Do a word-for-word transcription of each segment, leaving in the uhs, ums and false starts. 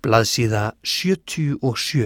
Blaðsíða sjötíu og sjö.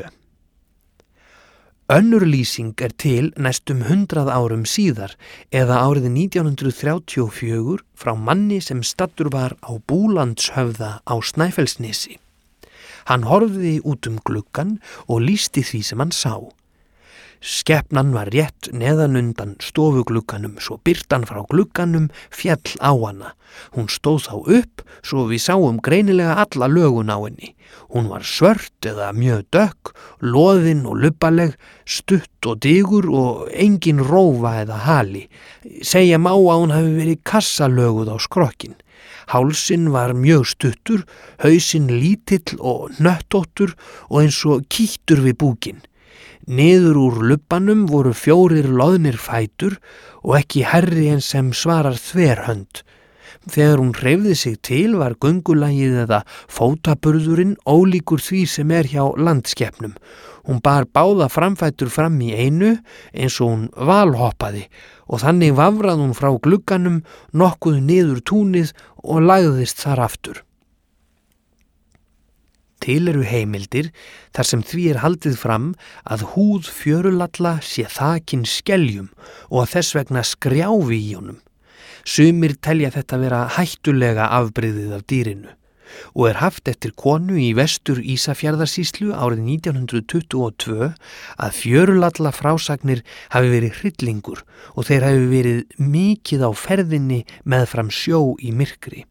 Önnur lýsing er til næstum hundrað árum síðar eða árið nítján hundruð þrjátíu og fjögur frá manni sem staddur var á Búlandshöfða á Snæfellsnesi. Hann horfði út um gluggann og lýsti því sem hann sá. Skepnan var rétt neðan undan stofuglugganum svo birtan frá glugganum féll á hana. Hún stóð þá upp svo við sáum greinilega alla lögun á henni. Hún var svört eða mjög dökk, loðin og lubbaleg, stutt og digur og engin rófa eða hali. Segja má að hún hafi verið kassalöguð á skrokkin. Hálsinn var mjög stuttur, hausinn lítill og hnöttóttur og eins og kýttur við búkinn. Niður úr lubbanum voru fjórir loðnir fætur og ekki hærri en sem svarar þverhönd. Þegar hún hreyfði sig til var göngulagið eða fótaburðurinn ólíkur því sem er hjá landskepnum. Hún bar báða framfætur fram í einu eins og hún valhoppaði og þannig vafrað hún frá glugganum nokkuð niður túnið og lagðist þar aftur. Til eru heimildir þar sem því er haldið fram að húð fjörulalla sé þakin skeljum og að þess vegna skrjáfi í honum. Sumir telja þetta vera hættulega afbrigðið af dýrinu og er haft eftir konu í vestur Ísafjarðarsýslu árið nítján hundruð tuttugu og tvö að fjörulalla frásagnir hafi verið hryllingur og þeir hafi verið mikið á ferðinni meðfram sjó í myrkri.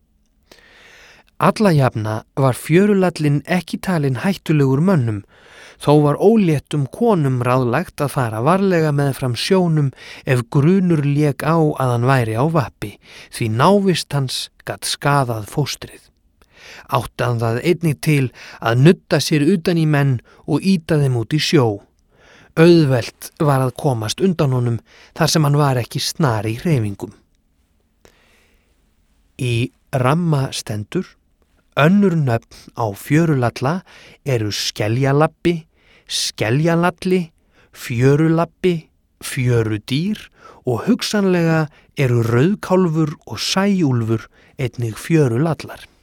Alla jafna var fjörulallinn ekki talinn hættulegur mönnum, þó var óléttum konum ráðlagt að fara varlega meðfram sjónum ef grunur lék á að hann væri á vappi, því návist hans gat skaðað fóstrið. Átti hann það einnig til að nudda sér utan í menn og ýta þeim út í sjó. Auðvelt var að komast undan honum þar sem hann var ekki snar í hreyfingum. Í ramma stendur: önnur nöfn á fjörulalla eru skeljalabbi, skeljalalli, fjörulabbi, fjörudýr og hugsanlega eru rauðkálfur og sæúlfur einnig fjörulallar.